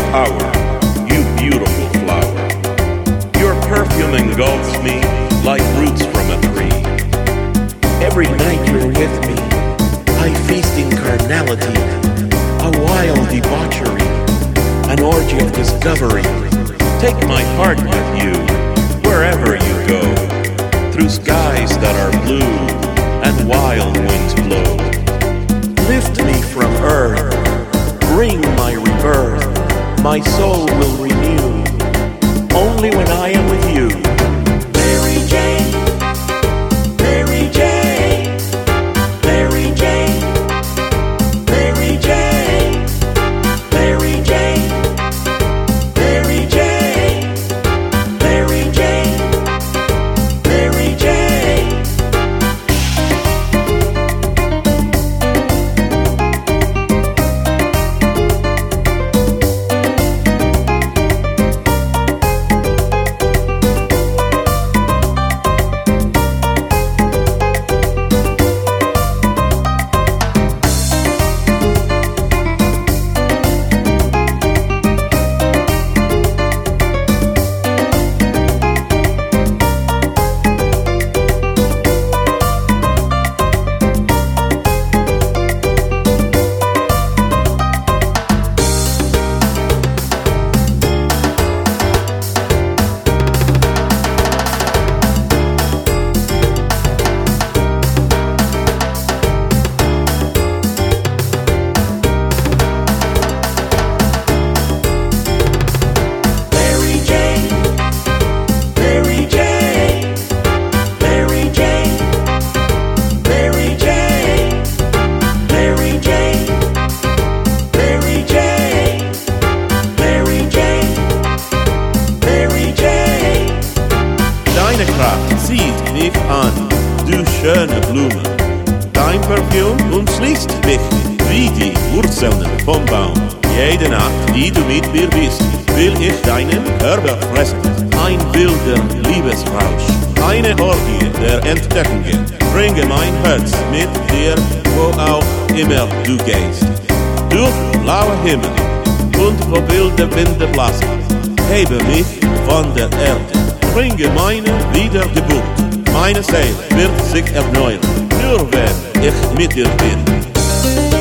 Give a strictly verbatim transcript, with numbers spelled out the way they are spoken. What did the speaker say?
hour, you beautiful flower. Your perfume engulfs me like roots from a tree. Every night you're with me, I feast in carnality, a wild debauchery, an orgy of discovery. Take my heart with you, wherever you go, through skies that are blue and wild winds blow. Lift me from earth, bring my rebirth, my soul will renew, only when I am with you. Mary Jane, Mary Jane, Mary Jane, Mary Jane, Mary Jane, Mary Jane, Mary Jane, Mary Jane. Deine Kraft zieht mich an, du schöne Blume. Dein Parfüm umschließt mich wie die Wurzeln vom Baum. Jede Nacht, die du mit mir bist, will ich deinen Körper fressen. Ein wilder Liebesrausch, eine Orgie der Entdeckungen. Bringe mein Herz mit dir, wo auch immer du gehst. Durch blaue Himmel und wo wilde Winde blasen. Hebe mich von der Erde. Bringe meine Wiedergeburt. Meine Seele wird sich erneuern, nur wenn ich mit dir bin.